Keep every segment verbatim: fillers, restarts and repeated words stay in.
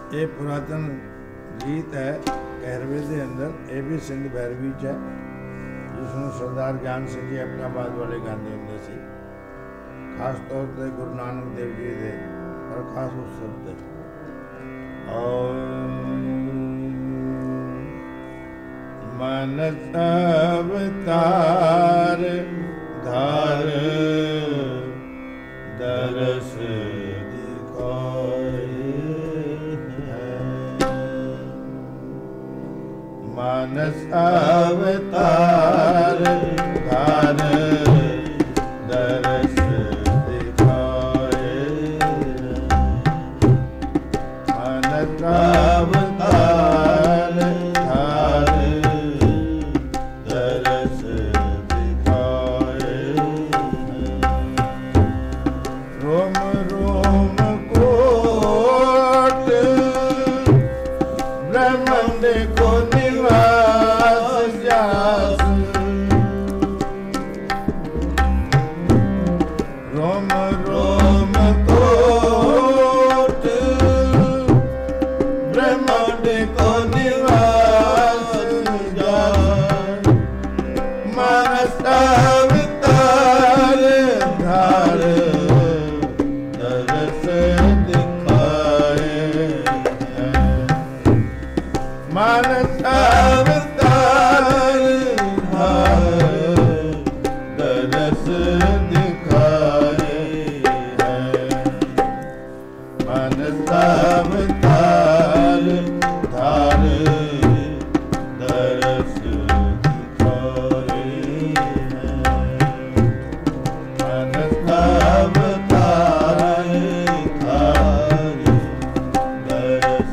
ये पुरातन गीत है कहरवे के अंदर, ये भी सिंध भैरवी च है, जिसमें सरदार ज्ञान सिंह जी अपनाबाद वाले गाते होंगे सी, खास तौर पर गुरु नानक देव जी के प्रकाश उत्सव से। और मनस अवतार धार दरस मानस अवतार धार दरस दिखाए, मानस अवतार धार दरस दिखाए। रोम रोम कोट ब्रह्मांड को रोम रोम कोट ब्रह्मांड को निवास जान, मानस अवतार धार दरस दिखाए, मानस अवतार धार दरस दिखाए, मानस अवतार धार दरस दिखाए, मानस अवतार धार दरस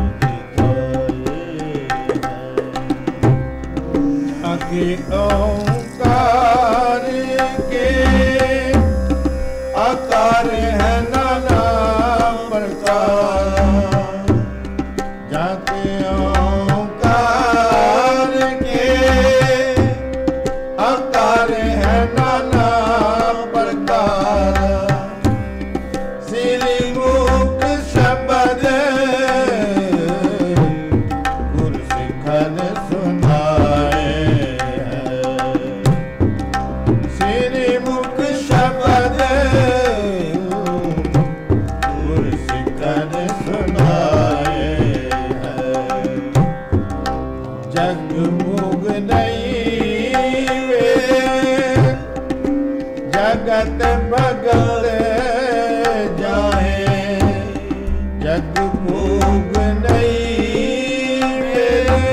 दिखाए। आगे ओंकार के आकार है नाना प्रकार, जाके ओंकार के आकार है नाना प्रकार, श्री मुख शब्द गुरु सिखन सुनाए, श्री मुख शब्द गुरु सिखन सुनाए। जग मुग नहीं वे जगत भगत जाए, जग मुग नहीं वे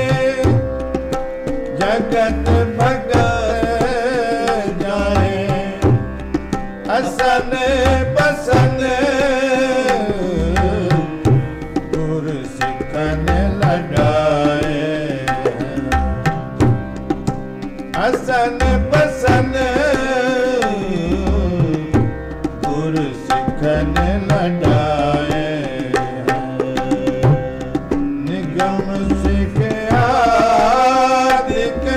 जगत भगत जाए, असन बसन गुरु सिखन लड़ाए, असन बसन गुरु सिखन लड़ाए। निगम सिख आदिक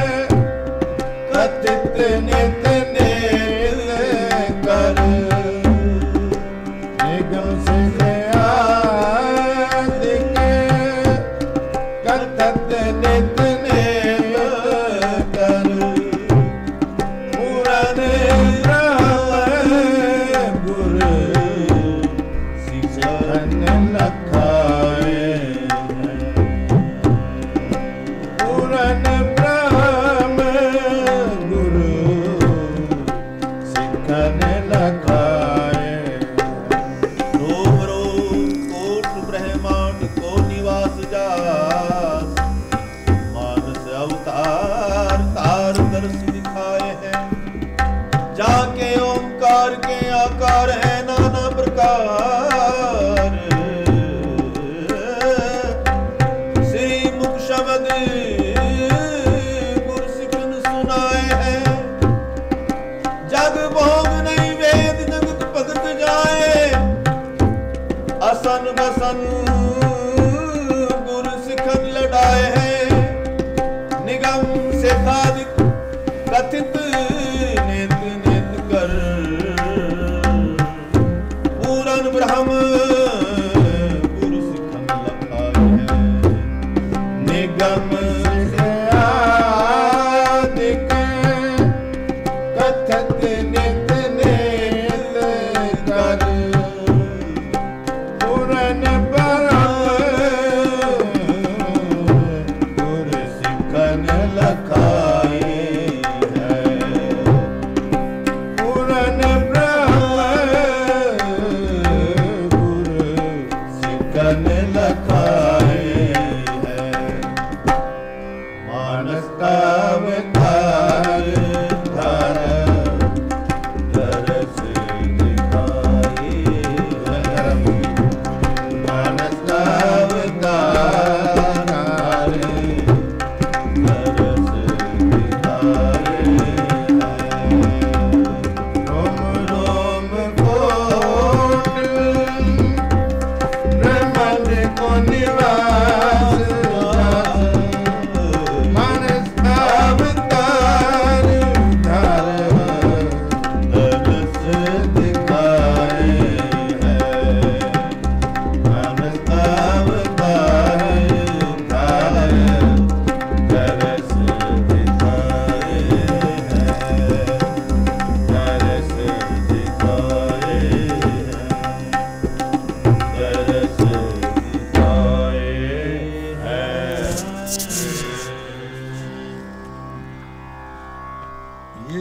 कथित नित नील कर, निगम सिख आदिक कथित नित नील कर, पूरन ब्रह्म गुरु सिखन लखाए, पूरन ब्रह्म गुरु सिखन लखाए। रोम रोम कोट ब्रह्मांड को निवास जास, मानस अवतार तार दर्श दिखाए हैं, जाके ओंकार के आकार है नाना प्रकार, श्री मुख शब्द गुरु सिखन सुनाए हैं, जग भोग नहीं वेद जगत भगत जाए, असन बसन गुरु सिखन लड़ाए हैं, निगम से साधिक कथित नेत नेत कर, पूरन ब्रह्म